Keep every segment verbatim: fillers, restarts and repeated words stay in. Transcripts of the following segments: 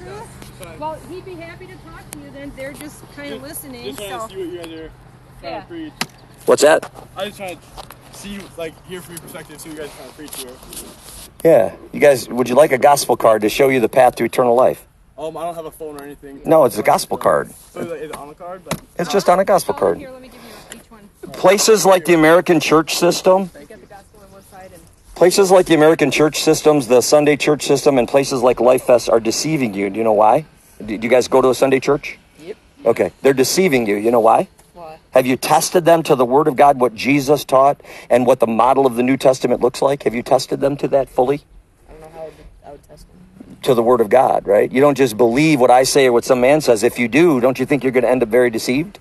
true? Well, he'd be happy to talk to you then. They're just kind of listening. Just trying so. to see what you guys are trying Yeah. to preach. What's that? I just trying to see, like, hear from your perspective, see what you guys are trying to preach here. Yeah. You guys, would you like a gospel card to show you the path to eternal life? Um, I don't have a phone or anything. No, it's a gospel card. So is it on the card? Like, It's just on a gospel Oh, card. here, let me give you each one. Places like the American church system, You got the gospel on one side and places like the American church systems, the Sunday church system, and places like Life Fest are deceiving you. Do you know why? Do you guys go to a Sunday church? Yep. Okay. They're deceiving you. You know why? Why? Have you tested them to the Word of God, what Jesus taught, and what the model of the New Testament looks like? Have you tested them to that fully? I don't know how I would, I would test them. To the Word of God, right? You don't just believe what I say or what some man says. If you do, don't you think you're going to end up very deceived?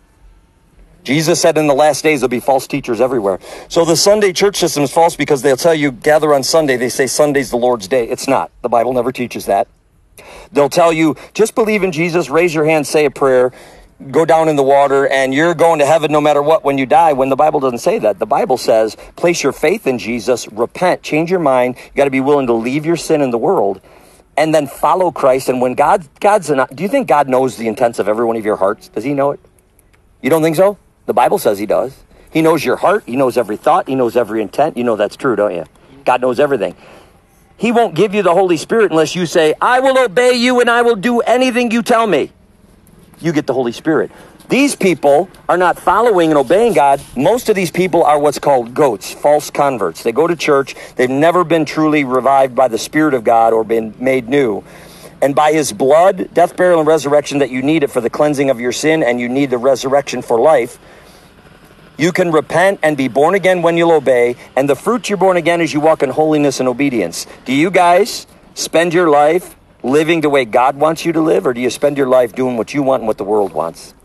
Jesus said in the last days there'll be false teachers everywhere. So the Sunday church system is false because they'll tell you gather on Sunday. They say Sunday's the Lord's day. It's not. The Bible never teaches that. They'll tell you just believe in Jesus, raise your hand, say a prayer, go down in the water, and you're going to heaven no matter what when you die, when the Bible doesn't say that. The Bible says place your faith in Jesus, repent, change your mind. You got to be willing to leave your sin in the world and then follow Christ. And when God, God's, an, do you think God knows the intents of every one of your hearts? Does he know it? You don't think so? The Bible says he does. He knows your heart. He knows every thought. He knows every intent. You know that's true, don't you? God knows everything. He won't give you the Holy Spirit unless you say, I will obey you and I will do anything you tell me. You get the Holy Spirit. These people are not following and obeying God. Most of these people are what's called goats, false converts. They go to church. They've never been truly revived by the Spirit of God or been made new. And by his blood, death, burial, and resurrection, that you need it for the cleansing of your sin and you need the resurrection for life, you can repent and be born again when you'll obey. And the fruit you're born again is you walk in holiness and obedience. Do you guys spend your life living the way God wants you to live, or do you spend your life doing what you want and what the world wants?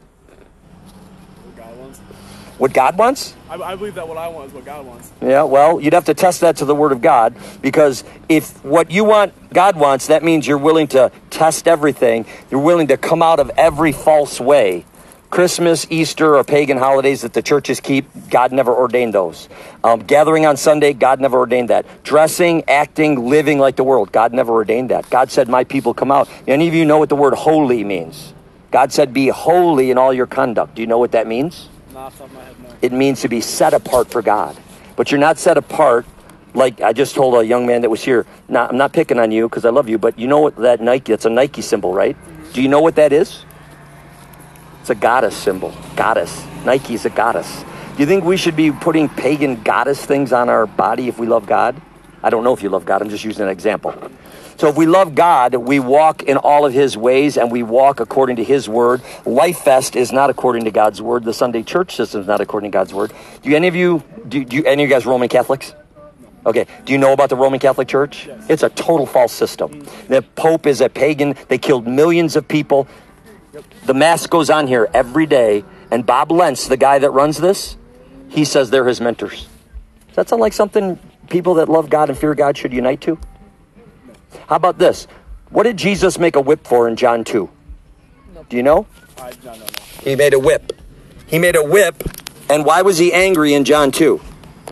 what God wants. What God wants? I, I believe that what I want is what God wants. Yeah, well, you'd have to test that to the Word of God, because if what you want, God wants, that means you're willing to test everything. You're willing to come out of every false way. Christmas, Easter, or pagan holidays that the churches keep, God never ordained those. Um, gathering on Sunday, God never ordained that. Dressing, acting, living like the world, God never ordained that. God said, my people come out. Any of you know what the word holy means? God said, be holy in all your conduct. Do you know what that means? Nah, off the top of my head, no. It means to be set apart for God. But you're not set apart, like I just told a young man that was here. Now, I'm not picking on you because I love you, but you know what that Nike, it's a Nike symbol, right? Mm-hmm. Do you know what that is? It's a goddess symbol. Goddess. Nike's a goddess. Do you think we should be putting pagan goddess things on our body if we love God? I don't know if you love God. I'm just using an example. So if we love God, we walk in all of his ways and we walk according to his word. Life Fest is not according to God's word. The Sunday church system is not according to God's word. Do any of you, do, do you, any of you guys Roman Catholics? Okay. Do you know about the Roman Catholic Church? Yes. It's a total false system. The Pope is a pagan. They killed millions of people. The mass goes on here every day. And Bob Lentz, the guy that runs this, he says they're his mentors. Does that sound like something people that love God and fear God should unite to? How about this? What did Jesus make a whip for in John two? Do you know? I don't know. He made a whip. He made a whip. And why was he angry in John two?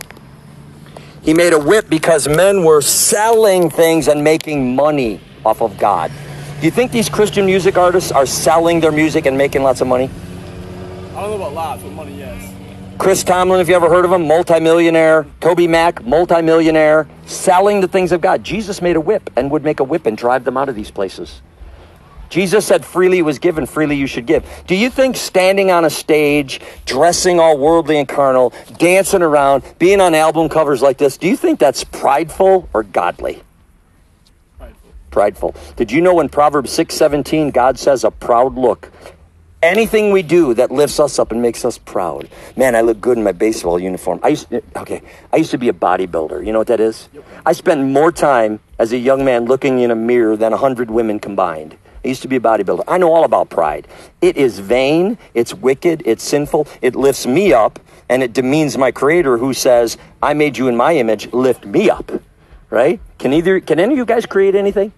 He made a whip because men were selling things and making money off of God. Do you think these Christian music artists are selling their music and making lots of money? I don't know about lots, but money, yes. Chris Tomlin, if you ever heard of him, multimillionaire. Toby Mac, multimillionaire, selling the things of God. Jesus made a whip and would make a whip and drive them out of these places. Jesus said freely was given, freely you should give. Do you think standing on a stage, dressing all worldly and carnal, dancing around, being on album covers like this, do you think that's prideful or godly? Prideful. Prideful. Did you know in Proverbs six seventeen, God says a proud look? Anything we do that lifts us up and makes us proud. Man, I look good in my baseball uniform. I used to, okay, I used to be a bodybuilder. You know what that is? Yep. I spent more time as a young man looking in a mirror than a hundred women combined. I used to be a bodybuilder. I know all about pride. It is vain, it's wicked, it's sinful, it lifts me up, and it demeans my Creator who says, I made you in my image, lift me up, right? Can either, can any of you guys create anything?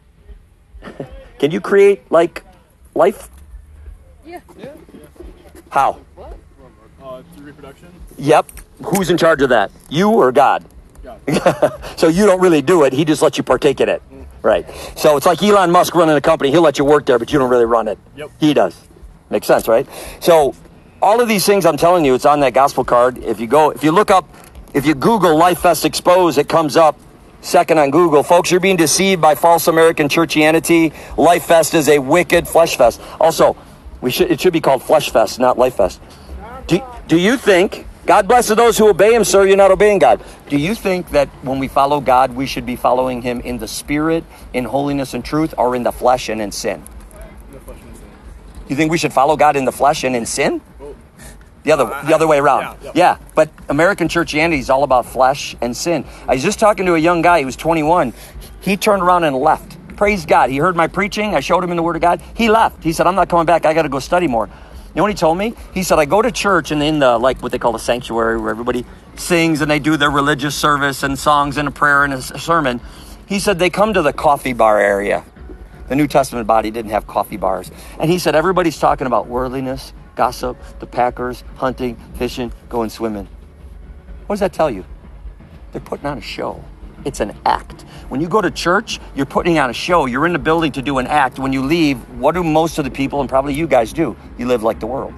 Can you create, like, life? Yeah. Yeah. How? What? Uh, through reproduction? Yep. Who's in charge of that? You or God? God. So you don't really do it. He just lets you partake in it. Right. So it's like Elon Musk running a company. He'll let you work there, but you don't really run it. Yep. He does. Makes sense, right? So all of these things I'm telling you, it's on that gospel card. If you go, if you look up, if you Google Life Fest Expose, it comes up second on Google. Folks, you're being deceived by false American churchianity. Life Fest is a wicked flesh fest. Also, we should it should be called Flesh Fest, not Life Fest. Do, do you think, God blesses those who obey him, sir, you're not obeying God. Do you think that when we follow God, we should be following him in the spirit, in holiness and truth, or in the flesh and in sin? In the flesh and sin. You think we should follow God in the flesh and in sin? Well, The other, uh, the other way around. Yeah, yeah. Yeah, but American churchianity is all about flesh and sin. I was just talking to a young guy. He was twenty-one. He turned around and left. Praise God. He heard my preaching. I showed him in the Word of God. He left. He said, I'm not coming back. I got to go study more. You know what he told me? He said, I go to church and in the, like what they call the sanctuary where everybody sings and they do their religious service and songs and a prayer and a sermon. He said they come to the coffee bar area. The New Testament body didn't have coffee bars. And he said, everybody's talking about worldliness, gossip, the Packers, hunting, fishing, going swimming. What does that tell you? They're putting on a show. It's an act. When you go to church, you're putting on a show. You're in the building to do an act. When you leave, what do most of the people, and probably you guys do? You live like the world.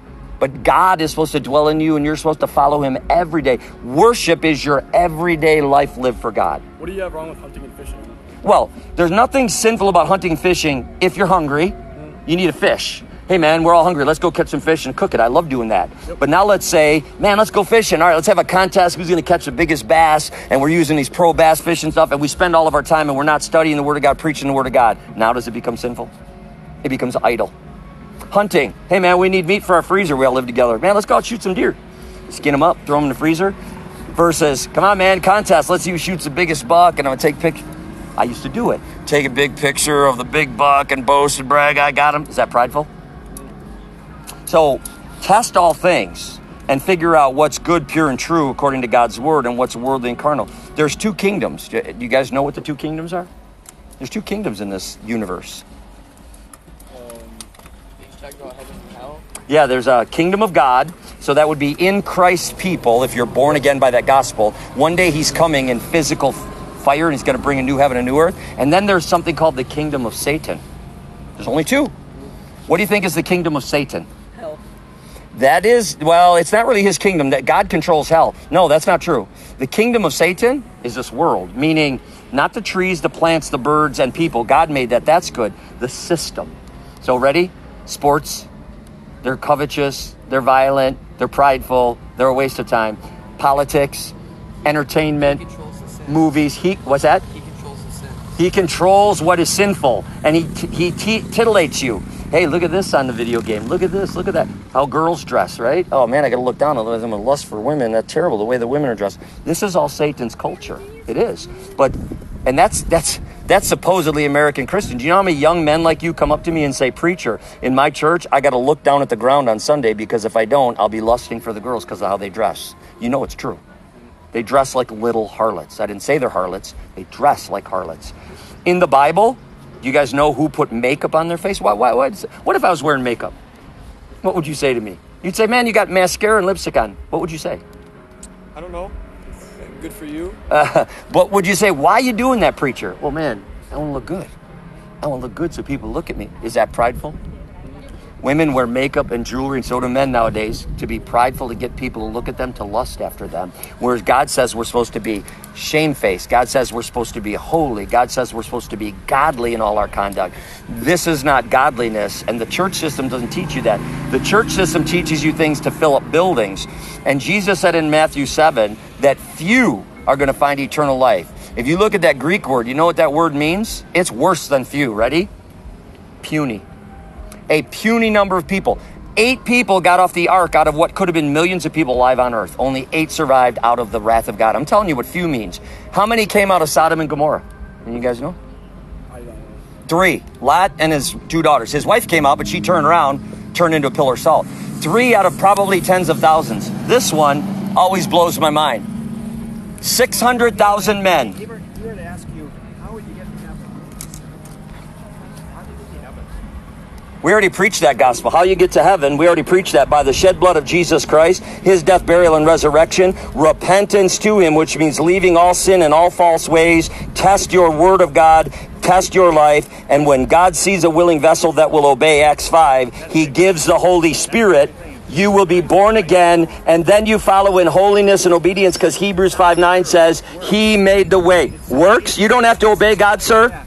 But God is supposed to dwell in you, and you're supposed to follow him every day. Worship is your everyday life lived for God. What do you have wrong with hunting and fishing? Well, there's nothing sinful about hunting and fishing. If you're hungry, you need a fish. Hey, man, we're all hungry. Let's go catch some fish and cook it. I love doing that. Yep. But now let's say, man, let's go fishing. All right, let's have a contest. Who's going to catch the biggest bass? And we're using these pro bass fish and stuff. And we spend all of our time and we're not studying the Word of God, preaching the Word of God. Now does it become sinful? It becomes idle. Hunting. Hey, man, we need meat for our freezer. We all live together. Man, let's go out and shoot some deer. Skin them up, throw them in the freezer. Versus, come on, man, contest. Let's see who shoots the biggest buck. And I'm going to take pictures. I used to do it. Take a big picture of the big buck and boast and brag. I got him. Is that prideful? So test all things and figure out what's good, pure, and true according to God's word and what's worldly and carnal. There's two kingdoms. Do you guys know what the two kingdoms are? There's two kingdoms in this universe. Um, you talk about heaven and hell? Yeah, there's a kingdom of God. So that would be in Christ people if you're born again by that gospel. One day he's coming in physical fire and he's going to bring a new heaven and new earth. And then there's something called the kingdom of Satan. There's only two. What do you think is the kingdom of Satan? That is, well, it's not really his kingdom. That God controls hell. No, that's not true. The kingdom of Satan is this world, meaning not the trees, the plants, the birds, and people. God made that. That's good. The system. So ready? Sports. They're covetous. They're violent. They're prideful. They're a waste of time. Politics. Entertainment. Movies. He, what's that? He controls the sin. He controls what is sinful. And he, he t- titillates you. Hey, look at this on the video game. Look at this. Look at that. How girls dress, right? Oh, man, I got to look down. Otherwise, I'm going to lust for women. That's terrible, the way the women are dressed. This is all Satan's culture. It is. But, and that's that's that's supposedly American Christian. Do you know how many young men like you come up to me and say, preacher, in my church, I got to look down at the ground on Sunday because if I don't, I'll be lusting for the girls because of how they dress. You know it's true. They dress like little harlots. I didn't say they're harlots. They dress like harlots. In the Bible, do you guys know who put makeup on their face? Why, why, why? What if I was wearing makeup? What would you say to me? You'd say, man, you got mascara and lipstick on. What would you say? I don't know. Good for you. Uh, what would you say? Why are you doing that, preacher? Well, man, I want to look good. I want to look good so people look at me. Is that prideful? Women wear makeup and jewelry, and so do men nowadays, to be prideful, to get people to look at them, to lust after them. Whereas God says we're supposed to be shamefaced. God says we're supposed to be holy. God says we're supposed to be godly in all our conduct. This is not godliness, and the church system doesn't teach you that. The church system teaches you things to fill up buildings. And Jesus said in Matthew seven that few are going to find eternal life. If you look at that Greek word, you know what that word means? It's worse than few. Ready? Puny. A puny number of people. Eight people got off the ark out of what could have been millions of people alive on earth. Only eight survived out of the wrath of God. I'm telling you what few means. How many came out of Sodom and Gomorrah? And you guys know? I don't know. Three. Lot and his two daughters. His wife came out, but she turned around, turned into a pillar of salt. Three out of probably tens of thousands. This one always blows my mind. six hundred thousand men. He were, he were to ask you, how would you get to heaven? How do you get to heaven? We already preached that gospel. How you get to heaven, we already preached that by the shed blood of Jesus Christ, his death, burial, and resurrection, repentance to him, which means leaving all sin and all false ways, test your word of God, test your life, and when God sees a willing vessel that will obey, Acts five, he gives the Holy Spirit. You will be born again, and then you follow in holiness and obedience, because Hebrews five nine says, he made the way. Works? You don't have to obey God, sir.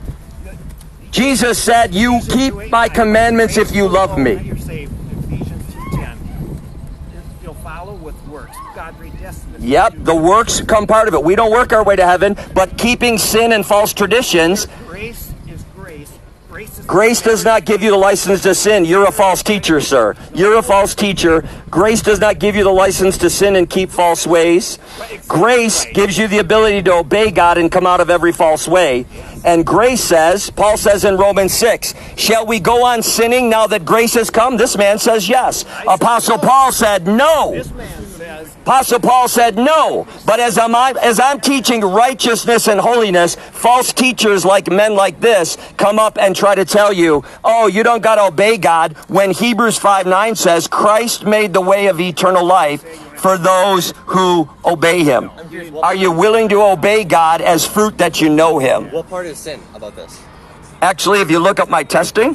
Jesus said, you keep my commandments if you love me. You're saved. Ephesians two ten. You'll follow with works. God predestined us. Yep, the works come part of it. We don't work our way to heaven, but keeping sin and false traditions. Grace is grace. Grace is Grace does not give you the license to sin. You're a false teacher, sir. You're a false teacher. Grace does not give you the license to sin and keep false ways. Grace gives you the ability to obey God and come out of every false way. And grace says, Paul says in Romans six, shall we go on sinning now that grace has come? This man says yes. Apostle Paul said no. This man says, Apostle Paul said no. But as I'm, as I'm teaching righteousness and holiness, false teachers like men like this come up and try to tell you, oh, you don't got to obey God, when Hebrews five nine says Christ made the way of eternal life for those who obey him. Are you willing to obey God as fruit that you know him? What part is sin about this? Actually, if you look up my testing,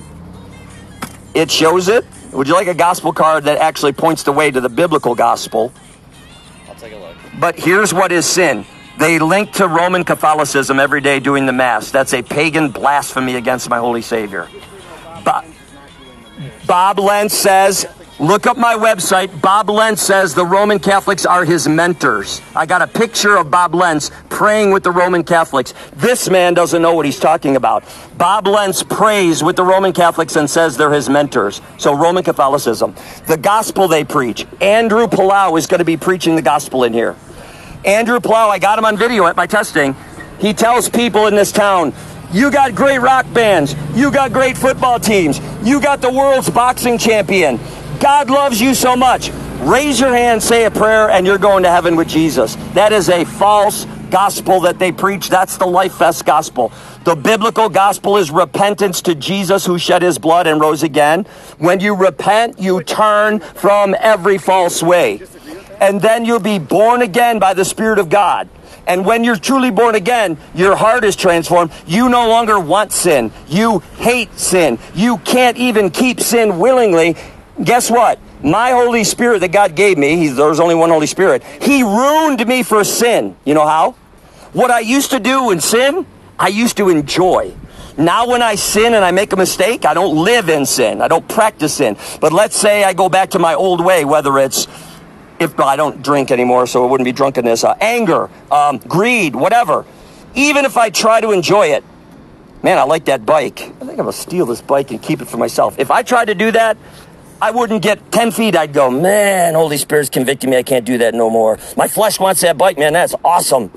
it shows it. Would you like a gospel card that actually points the way to the biblical gospel? I'll take a look. But here's what is sin. They link to Roman Catholicism every day doing the Mass. That's a pagan blasphemy against my Holy Savior. Bob, Bob Lentz says, look up my website. Bob Lentz says the Roman Catholics are his mentors. I got a picture of Bob Lentz praying with the Roman Catholics. This man doesn't know what he's talking about. Bob Lentz prays with the Roman Catholics and says they're his mentors. So Roman Catholicism. The gospel they preach. Andrew Palau is going to be preaching the gospel in here. Andrew Palau, I got him on video at my testing. He tells people in this town, you got great rock bands. You got great football teams. You got the world's boxing champion. God loves you so much. Raise your hand, say a prayer, and you're going to heaven with Jesus. That is a false gospel that they preach. That's the Life Fest gospel. The biblical gospel is repentance to Jesus, who shed his blood and rose again. When you repent, you turn from every false way. And then you'll be born again by the Spirit of God. And when you're truly born again, your heart is transformed. You no longer want sin. You hate sin. You can't even keep sin willingly. Guess what? My Holy Spirit that God gave me, he, there's only one Holy Spirit, he ruined me for sin. You know how? What I used to do in sin, I used to enjoy. Now when I sin and I make a mistake, I don't live in sin. I don't practice sin. But let's say I go back to my old way, whether it's, if I don't drink anymore, so it wouldn't be drunkenness, uh, anger, um, greed, whatever. Even if I try to enjoy it, man, I like that bike. I think I'm going to steal this bike and keep it for myself. If I tried to do that, I wouldn't get ten feet. I'd go, man, Holy Spirit's convicting me. I can't do that no more. My flesh wants that bike, man. That's awesome.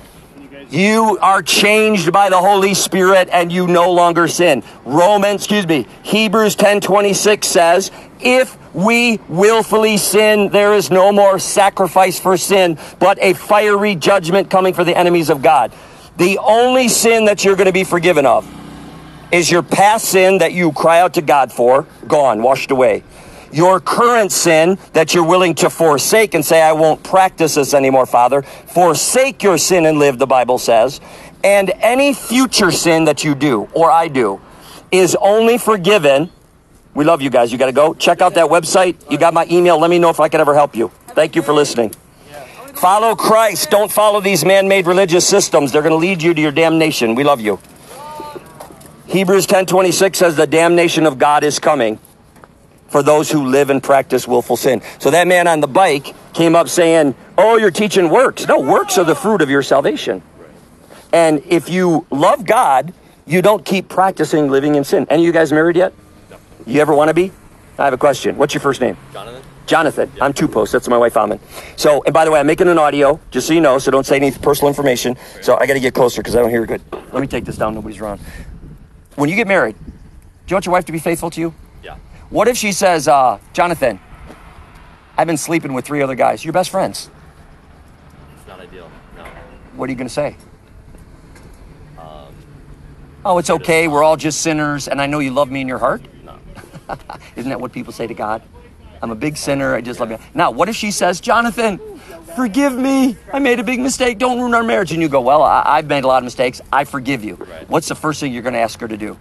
You are changed by the Holy Spirit and you no longer sin. Romans, excuse me, Hebrews ten twenty-six says, if we willfully sin, there is no more sacrifice for sin, but a fiery judgment coming for the enemies of God. The only sin that you're going to be forgiven of is your past sin that you cry out to God for, gone, washed away. Your current sin that you're willing to forsake and say, I won't practice this anymore, Father. Forsake your sin and live, the Bible says. And any future sin that you do, or I do, is only forgiven. We love you guys. You got to go. Check out that website. You got my email. Let me know if I could ever help you. Thank you for listening. Follow Christ. Don't follow these man-made religious systems. They're going to lead you to your damnation. We love you. Hebrews ten twenty-six says the damnation of God is coming for those who live and practice willful sin. So that man on the bike came up saying, oh, you're teaching works. No, works are the fruit of your salvation. And if you love God, you don't keep practicing living in sin. Any of you guys married yet? No. You ever want to be? I have a question. What's your first name? Jonathan. Jonathan. Yeah. I'm Two Post. That's my wife, Amin. So, and by the way, I'm making an audio, just so you know, so don't say any personal information. So I got to get closer because I don't hear good. Let me take this down. Nobody's around. When you get married, do you want your wife to be faithful to you? Yeah. What if she says, uh, Jonathan, I've been sleeping with three other guys. You're best friends. It's not ideal. No. What are you going to say? Um, Oh, it's okay. We're all just sinners, and I know you love me in your heart. no. Isn't that what people say to God? I'm a big sinner. I just love you. Now, what if she says, Jonathan, forgive me. I made a big mistake. Don't ruin our marriage. And you go, well, I- I've made a lot of mistakes. I forgive you. Right. What's the first thing you're going to ask her to do?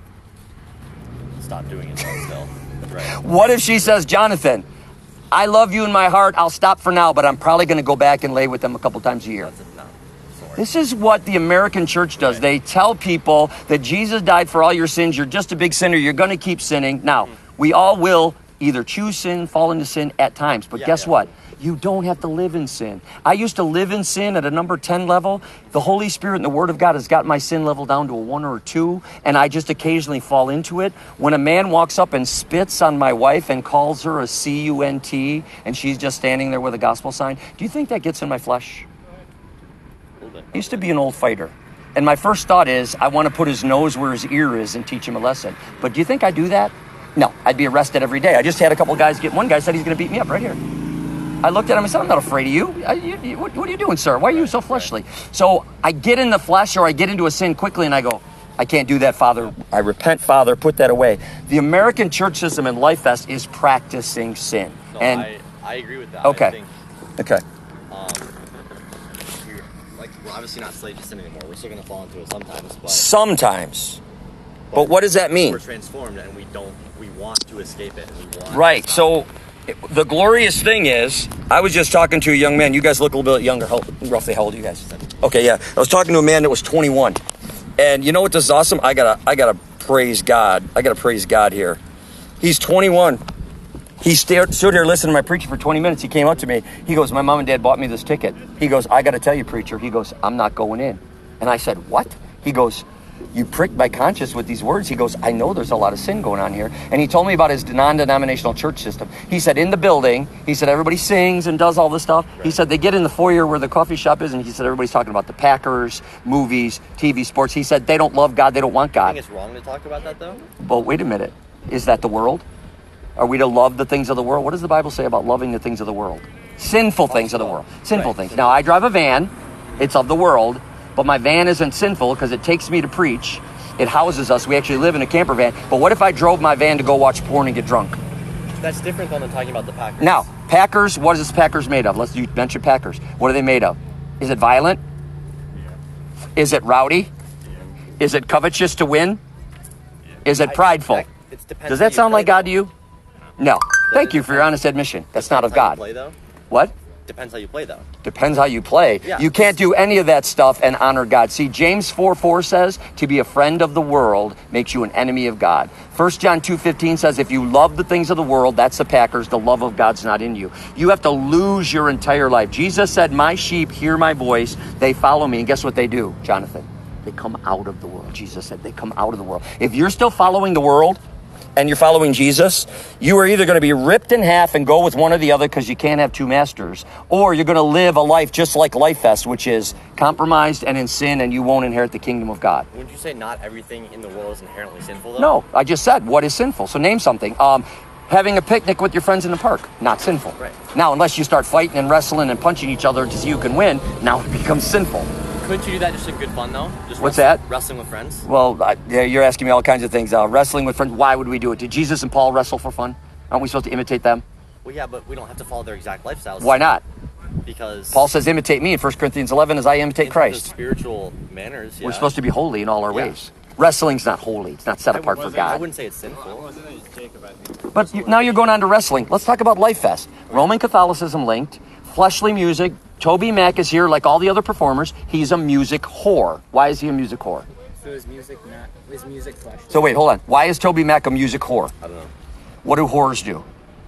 Stop doing it though, still. Right. What if she says, Jonathan, I love you in my heart. I'll stop for now, but I'm probably going to go back and lay with them a couple times a year. That's it. No. Sorry. This is what the American church does. They tell people that Jesus died for all your sins. You're just a big sinner. You're going to keep sinning. Now, we all will either choose sin, fall into sin at times. But Yeah, guess yeah. what? You don't have to live in sin. I used to live in sin at a number ten level. The Holy Spirit and the Word of God has got my sin level down to a one or a two, and I just occasionally fall into it. When a man walks up and spits on my wife and calls her a C U N T, and she's just standing there with a gospel sign, do you think that gets in my flesh? A little bit. I used to be an old fighter. And my first thought is, I want to put his nose where his ear is and teach him a lesson. But do you think I do that? No, I'd be arrested every day. I just had a couple guys get, one guy said he's going to beat me up right here. I looked at him and said, I'm not afraid of you. I, you, you what, what are you doing, sir? Why are you so fleshly? So I get in the flesh, or I get into a sin quickly and I go, I can't do that, Father. I repent, Father, put that away. The American church system and Life Fest is practicing sin. No, and I, I agree with that. Okay. I think, Okay. um, we're, like, we're obviously not slaves to sin anymore. We're still going to fall into it sometimes, but Sometimes. But what does that mean? we're transformed and we don't, we want to escape it. And we want Right. So it- the glorious thing is, I was just talking to a young man. You guys look a little bit younger. How, roughly, how old are you guys? Okay, yeah. I was talking to a man that was twenty-one. And you know what this is awesome? I gotta, I gotta praise God. I gotta praise God here. He's twenty-one. He stared, stood here listening to my preaching for twenty minutes. He came up to me. He goes, my mom and dad bought me this ticket. He goes, I gotta tell you, preacher. He goes, I'm not going in. And I said, what? He goes, you pricked my conscience with these words. He goes, I know there's a lot of sin going on here. And he told me about his non-denominational church system. He said, in the building, he said, everybody sings and does all this stuff. He said, they get in the foyer where the coffee shop is, and he said, everybody's talking about the Packers, movies, T V, sports. He said, they don't love God. They don't want I God. think it's wrong to talk about that, though. But wait a minute. Is that the world? Are we to love the things of the world? What does the Bible say about loving the things of the world? Sinful things of the world. Sinful Right. things. Now, I drive a van. It's of the world. But my van isn't sinful because it takes me to preach. It houses us. We actually live in a camper van. But what if I drove my van to go watch porn and get drunk? That's different than talking about the Packers. Now, Packers, what is this Packers made of? Let's you mention Packers. What are they made of? Is it violent? Is it rowdy? Is it covetous to win? Is it I- prideful? that- it's depends Does how that you sound play, like God though. to you? No. Thank you for your honest admission. That's not of Depends how you God. play, though. What? Depends how you play, though. Depends how you play. Yeah. You can't do any of that stuff and honor God. See, James four four says, to be a friend of the world makes you an enemy of God. First John two fifteen says, if you love the things of the world, that's the Packers, the love of God's not in you. You have to lose your entire life. Jesus said, my sheep hear my voice, they follow me. And guess what they do, Jonathan? They come out of the world. Jesus said they come out of the world. If you're still following the world, and you're following Jesus, you are either going to be ripped in half and go with one or the other because you can't have two masters, or you're going to live a life just like Life Fest, which is compromised and in sin, and you won't inherit the kingdom of God. Wouldn't you say not everything in the world is inherently sinful, though? No, I just said what is sinful. So name something. Um, having a picnic with your friends in the park, not sinful. Right. Now, unless you start fighting and wrestling and punching each other to see who can win, now it becomes sinful. Couldn't you do that just in good fun, though? Just What's wrestling, that? Wrestling with friends? Well, I, yeah, you're asking me all kinds of things. Uh, wrestling with friends, why would we do it? Did Jesus and Paul wrestle for fun? Aren't we supposed to imitate them? Well, yeah, but we don't have to follow their exact lifestyles. Why not? Because Paul says, imitate me in First Corinthians eleven as I imitate in terms of Christ. spiritual manners, yeah. We're supposed to be holy in all our Yeah. ways. Wrestling's not holy. It's not set I apart for wouldn't- I God. wouldn't say it's sinful. Wasn't it Jacob, I think? But you, now you're going on to wrestling. Let's talk about Life Fest. Roman Catholicism linked, fleshly music. Toby Mac is here like all the other performers. He's a music whore. Why is he a music whore? So is music not, is music flesh? So wait, hold on. Why is Toby Mac a music whore? I don't know. What do whores do?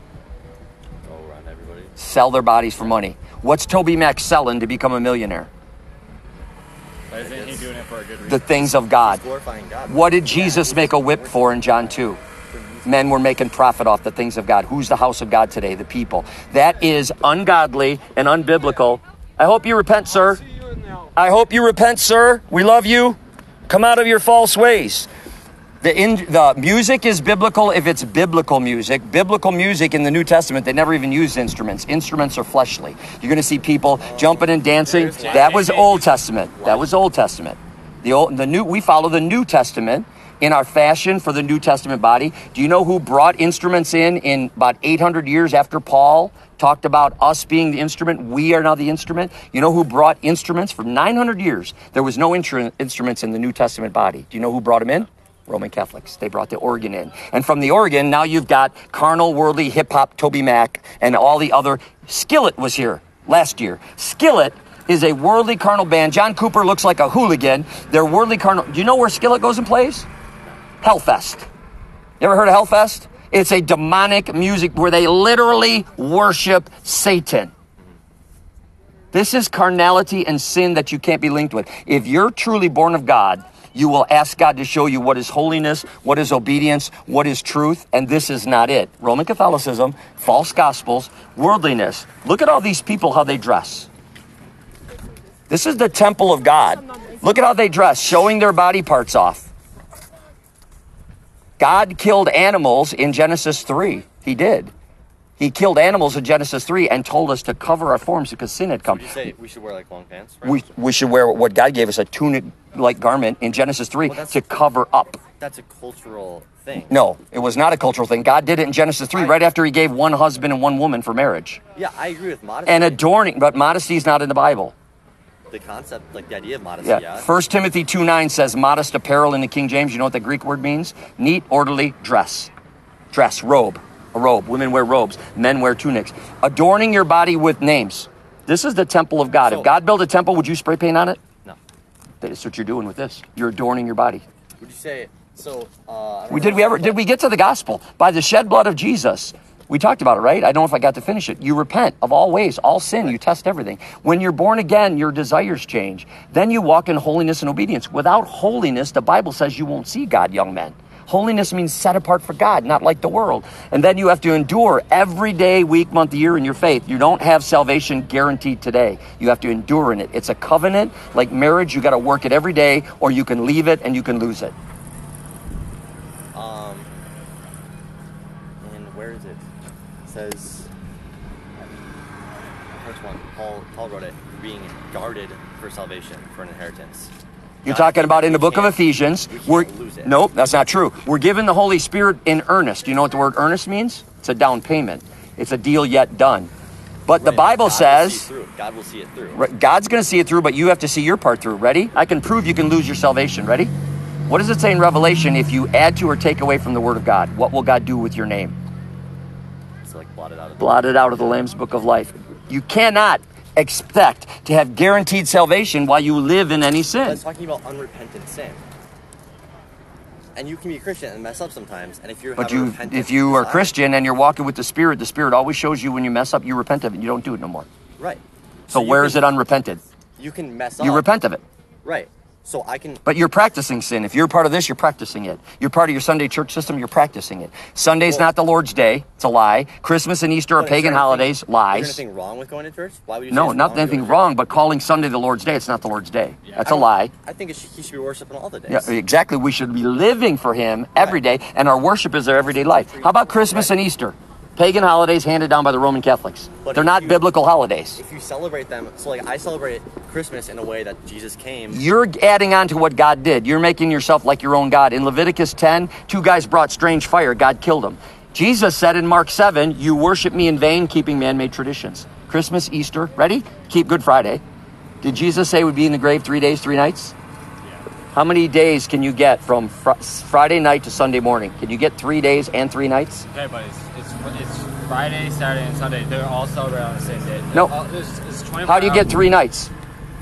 Go around everybody. Sell their bodies for money. What's Toby Mac selling to become a millionaire? Isn't he doing it for a good reason? The things of God. Glorifying God. What did Jesus make a whip for in John two? Men were making profit off the things of God. Who's the house of God today? The people. That is ungodly and unbiblical. I hope you repent, sir. I hope you repent, sir. We love you. Come out of your false ways. The, in, the music is biblical if it's biblical music. Biblical music in the New Testament, they never even used instruments. Instruments are fleshly. You're going to see people jumping and dancing. That was Old Testament. That was Old Testament. The old, the new, we follow the New Testament. in our fashion for the New Testament body. Do you know who brought instruments in in about eight hundred years after Paul talked about us being the instrument? We are now the instrument. You know who brought instruments? For nine hundred years, there was no instru- instruments in the New Testament body. Do you know who brought them in? Roman Catholics. They brought the organ in. And from the organ, now you've got carnal, worldly, hip-hop, Toby Mac, and all the other. Skillet was here last year. Skillet is a worldly carnal band. John Cooper looks like a hooligan. They're worldly carnal. Do you know where Skillet goes and plays? Hellfest. You ever heard of Hellfest? It's a demonic music where they literally worship Satan. This is carnality and sin that you can't be linked with. If you're truly born of God, you will ask God to show you what is holiness, what is obedience, what is truth, and this is not it. Roman Catholicism, false gospels, worldliness. Look at all these people, how they dress. This is the temple of God. Look at how they dress, showing their body parts off. God killed animals in Genesis three. He did. He killed animals in Genesis three and told us to cover our forms because sin had come. Would you say we should wear like long pants? Right? We, we should wear what God gave us, a tunic-like garment in Genesis three Well, to cover up. That's a cultural thing. No, it was not a cultural thing. God did it in Genesis three, right after he gave one husband and one woman for marriage. Yeah, I agree with modesty. And adorning, but modesty is not in the Bible. The concept, like the idea of modesty, Yeah. yeah. First Timothy two nine says modest apparel in the King James. You know what the Greek word means? Neat, orderly dress. Dress, robe. A robe. Women wear robes. Men wear tunics. Adorning your body with names. This is the temple of God. So- if God built a temple, would you spray paint on it? No. That's what you're doing with this. You're adorning your body. Would you say so? Uh, I don't We know did we if- ever did we get to the gospel? By the shed blood of Jesus. We talked about it, right? I don't know if I got to finish it. You repent of all ways, all sin. You test everything. When you're born again, your desires change. Then you walk in holiness and obedience. Without holiness, the Bible says you won't see God, young men. Holiness means set apart for God, not like the world. And then you have to endure every day, week, month, year in your faith. You don't have salvation guaranteed today. You have to endure in it. It's a covenant. Like marriage, you got to work it every day, or you can leave it and you can lose it. Um. And where is it? It says. First one. Paul. Paul wrote it. Being guarded for salvation, for an inheritance. You're God, talking about in the we book of can't- Ephesians. we can't We're, lose it. nope, that's not true. We're given the Holy Spirit in earnest. Do you know what the word earnest means? It's a down payment. It's a deal yet done. But the Right, Bible God will see it says through. God will see it through. right, God's going to see it through, but you have to see your part through. Ready? I can prove you can lose your salvation. Ready? What does it say in Revelation? If you add to or take away from the word of God, what will God do with your name? It's like blotted out of the Blotted out of the Lamb's book of life. You cannot expect to have guaranteed salvation while you live in any sin. That's talking about unrepentant sin. And you can be a Christian and mess up sometimes. And if you're But you, if you are Christian and you're walking with the Spirit, the Spirit always shows you when you mess up, you repent of it. You don't do it no more. right? So, you where can- is it unrepented? You can mess up. You repent of it. Right. So I can. But you're practicing sin. If you're part of this, you're practicing it. You're part of your Sunday church system, you're practicing it. Sunday's Well- not the Lord's day. It's a lie. Christmas and Easter are But is there pagan anything- holidays. Is there Lies. anything wrong with going to church? Why would you? say No, it's not wrong to go anything to church? wrong, but calling Sunday the Lord's day, it's not the Lord's day. That's I a mean, lie. I think it should, he should be worshiping all the days. Yeah, exactly. We should be living for Him every day, and our worship is our everyday life. How about Christmas and Easter? Pagan holidays handed down by the Roman Catholics. But They're if not you- biblical holidays. If you celebrate them, so like I celebrate Christmas in a way that Jesus came. You're adding on to what God did. You're making yourself like your own God. In Leviticus ten, two guys brought strange fire. God killed them. Jesus said in Mark seven, you worship me in vain, keeping man-made traditions. Christmas, Easter, ready? Keep Good Friday. Did Jesus say we'd be in the grave three days, three nights? How many days can you get from fr- Friday night to Sunday morning? Can you get three days and three nights? Okay, but it's, it's it's Friday, Saturday, and Sunday. They're all celebrated on the same day. No. All- It's, it's twenty-four How do you get hours, three nights?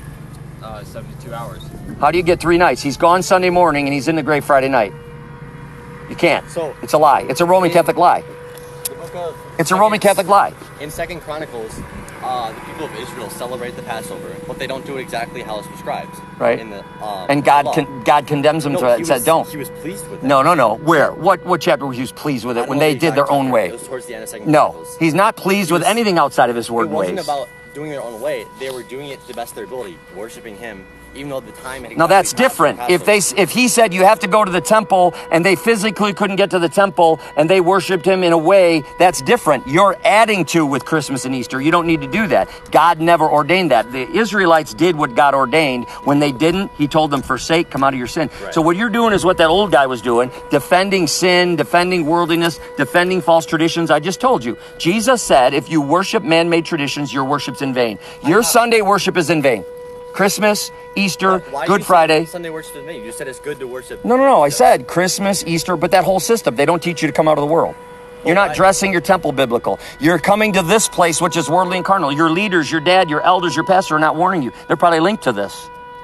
Uh, seventy-two hours. How do you get three nights? He's gone Sunday morning and he's in the grave Friday night. You can't. So- it's a lie. It's a Roman Catholic lie. The book of It's a Roman Catholic lie. In Second Chronicles, uh, the people of Israel celebrate the Passover, but they don't do it exactly how it's prescribed. Right. In the um, And God law. con- God condemns them No, to it he and said, was- don't. He was pleased with it. No, no, no. Where? What what chapter was he pleased with I it? don't When know they the did their exact own chapter. way. It was towards the end of Second No, Chronicles. he's not pleased He with was- anything outside of his word It wasn't ways. about doing their own way. They were doing it to the best of their ability, worshiping him even though the time had Now exactly that's passed different. from If they, Passover. if he said you have to go to the temple and they physically couldn't get to the temple and they worshiped him in a way, that's different. You're adding to with Christmas and Easter. You don't need to do that. God never ordained that. The Israelites did what God ordained. When they didn't, he told them, forsake, come out of your sin. Right. So what you're doing is what that old guy was doing, defending sin, defending worldliness, defending false traditions. I just told you. Jesus said, if you worship man-made traditions, your worship's in vain. Your Sunday worship is in vain. Christmas, Easter, Why do Good you say Friday. Sunday worship is me. You said it's good to worship. No, no, no. I said Christmas, Easter, but that whole system. They don't teach you to come out of the world. You're not dressing your temple biblical. You're coming to this place, which is worldly and carnal. Your leaders, your dad, your elders, your pastor are not warning you. They're probably linked to this.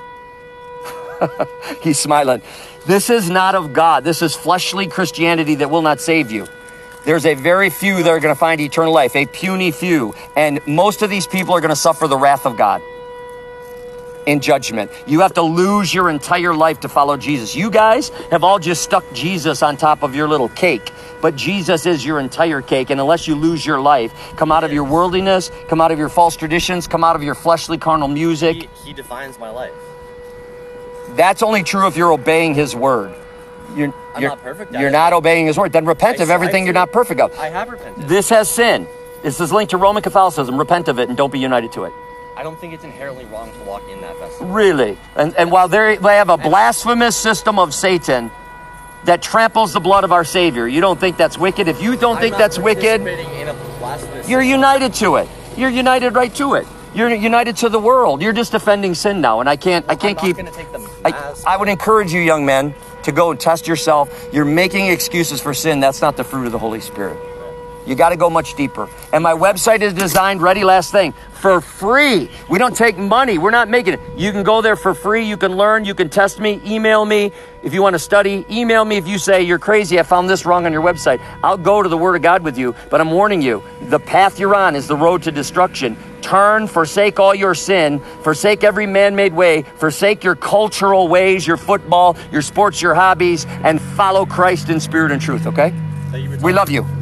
He's smiling. This is not of God. This is fleshly Christianity that will not save you. There's a very few that are going to find eternal life, a puny few. And most of these people are going to suffer the wrath of God in judgment. You have to lose your entire life to follow Jesus. You guys have all just stuck Jesus on top of your little cake, but Jesus is your entire cake. And unless you lose your life, come out of your worldliness, come out of your false traditions, come out of your fleshly carnal music. He, he defines my life. That's only true if you're obeying his word. You're, I'm you're not perfect. You're I- not obeying his word. Then repent I- of everything I you're do. not perfect of. I have repented. This has sin. This is linked to Roman Catholicism. Repent of it and don't be united to it. I don't think it's inherently wrong to walk in that festival. Really? And and while they they have a blasphemous system of Satan that tramples the blood of our Savior, you don't think that's wicked? If you don't I'm think not that's wicked, participating in a blasphemous you're system. united to it. You're united right to it. You're united to the world. You're just defending sin now, and I can't I can't I'm keep. not going to take the I, mask. I would encourage you, young men, to go and test yourself. You're making excuses for sin. That's not the fruit of the Holy Spirit. You got to go much deeper. And my website is designed, ready, last thing, for free. We don't take money. We're not making it. You can go there for free. You can learn. You can test me. Email me if you want to study. Email me if you say, you're crazy, I found this wrong on your website. I'll go to the Word of God with you. But I'm warning you, the path you're on is the road to destruction. Turn, forsake all your sin, forsake every man-made way, forsake your cultural ways, your football, your sports, your hobbies, and follow Christ in spirit and truth, okay? We love you.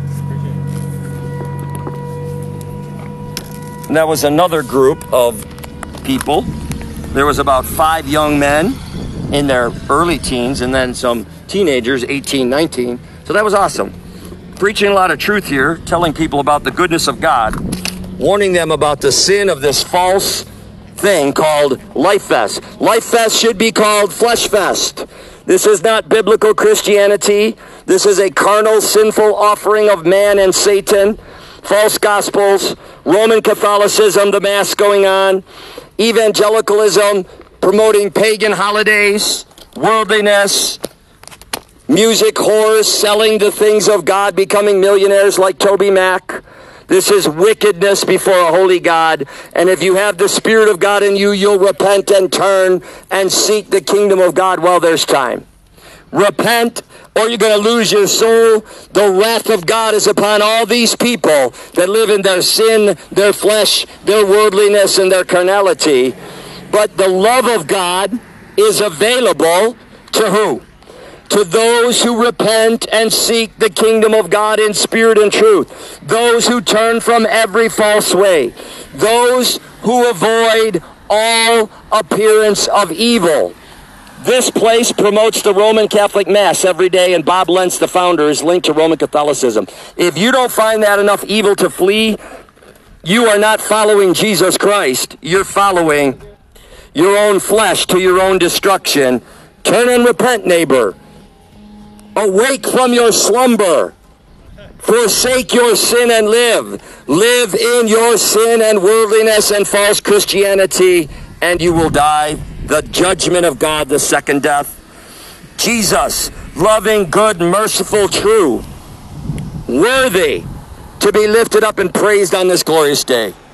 And that was another group of people. There was about five young men in their early teens and then some teenagers, eighteen, nineteen. So that was awesome. Preaching a lot of truth here, telling people about the goodness of God, warning them about the sin of this false thing called Life Fest. Life Fest should be called Flesh Fest. This is not biblical Christianity. This is a carnal, sinful offering of man and Satan. False gospels, Roman Catholicism, the mass going on, evangelicalism, promoting pagan holidays, worldliness, music whores, selling the things of God, becoming millionaires like Toby Mac. This is wickedness before a holy God. And if you have the Spirit of God in you, you'll repent and turn and seek the kingdom of God while there's time. Repent, or you're going to lose your soul. The wrath of God is upon all these people that live in their sin, their flesh, their worldliness, and their carnality. But the love of God is available to who? To those who repent and seek the kingdom of God in spirit and truth. Those who turn from every false way. Those who avoid all appearance of evil. This place promotes the Roman Catholic Mass every day, and Bob Lentz, the founder, is linked to Roman Catholicism. If you don't find that enough evil to flee, you are not following Jesus Christ. You're following your own flesh to your own destruction. Turn and repent, neighbor. Awake from your slumber. Forsake your sin and live. Live in your sin and worldliness and false Christianity, and you will die the judgment of God, the second death. Jesus, loving, good, merciful, true, worthy to be lifted up and praised on this glorious day.